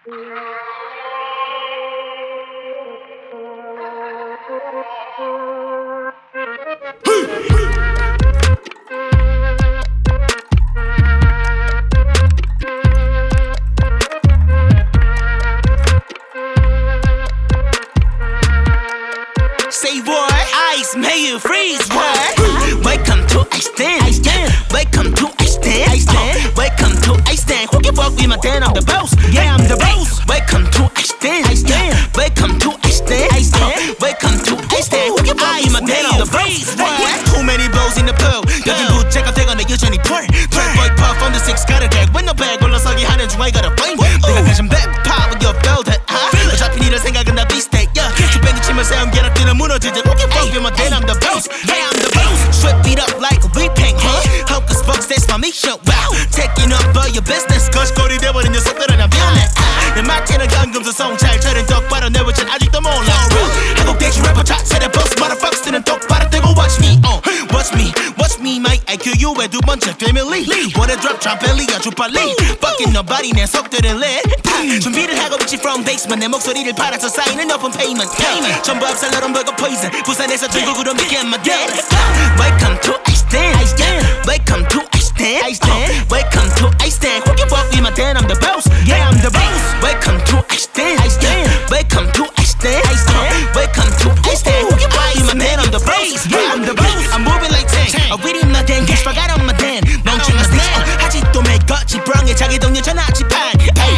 Say boy, ice may you freeze boy. Welcome to Iceland. Welcome to Iceland. Welcome to Iceland. Who give up with my dad? I'm the boss. Yeah, I'm the boss. Welcome to Iceland. Welcome to Iceland. Welcome to Iceland. Who give up with my dad? I'm the boss. Too many blows in the pool. 여긴 부채가 되거나 여전히 털. Boy puff on the six got a gag. When no bag 올라서기 하는 중에 got a flame. 내가 가진 back pop with your belt. 어차피 니들 생각은 다 비슷해. 주변이 치면 세운 계략들은 무너지지. Who give up with my dad? I'm the boss. Yeah, I'm the boss. Strip it up like a repaint. Hocus pocus, that's my mission. Wow, taking up all your business. 거시거리 돼버린 녀석들은 난 변해. 내 마치는 감금서 성찰처럼 똑바로 내보진 아직도 몰라. 한국 대시 래퍼 차세대 boss motherfuckers들은 똑바로 뜨고 watch me. Watch me, my IQU의 두 번째 패밀리. Wanna drop 트럼펫리 아주 빨리. Fucking nobody 내 속들은 lit. 준비를 하고 있지 from basement. 내 목소리를 팔아서 쌓이는 높은 payment. 전부 압살러론 버거 poison. 부산에서 중국으로 became my dad. Welcome to Iceland. Welcome to Iceland. Welcome to Iceland. Who give up with my dad? I'm the boss. Yeah, I'm the boss. Welcome to Iceland. Welcome to Iceland. Welcome to Iceland. Who give up with my dad? I'm the boss. Yeah, I'm the boss. I'm moving like tank. I really my damn cash. Forgot on my damn. 멍청한 snitch. 아직도 매거 지ბრ엉에 자기 동료 전화지 판.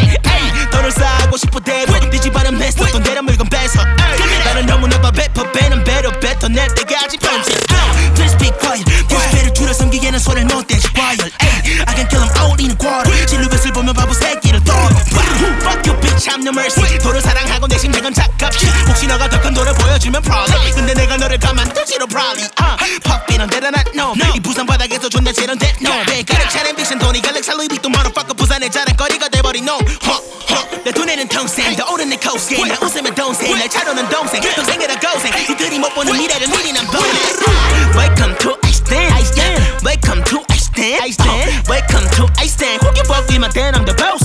돈을 쌓고 싶어 대부 뒤집어는 메스. 돈 내려 물건 뺏어. 나는 너무나 배포 배는 배로 뱉어낼 때까지 편지. Please be quiet. 배를 줄여 섬기기에는 손을 못 대지 quiet. I can kill them all in a quarter. 실루엣을 보면 바보 새끼를 떨어. Fuck you bitch, I'm no mercy. 돈을 사랑하고 내 심장은 차갑지. 혹시 너가 더 큰 돈을 보여주면 probably. 근데 내가 너를 가만두지로 probably. 퍽비는 대단한 놈. 이 부산 바닥에서 존나 지른데 놈. 배가락 차린 빅신 돈이 갈렉 살루이빅도 motherfucker 부산의 자랑거리가 돼버린 놈. 내 돈에는 통생 더 오른 내 코스게. 나 웃으면 동생 날 차로는 동생. 동생이라 고생. 이들이 못 보는 미래를 미리 난 보내. Welcome to Iceland. Welcome to Iceland. Welcome to Iceland. Who give up with my dad? I'm the boss.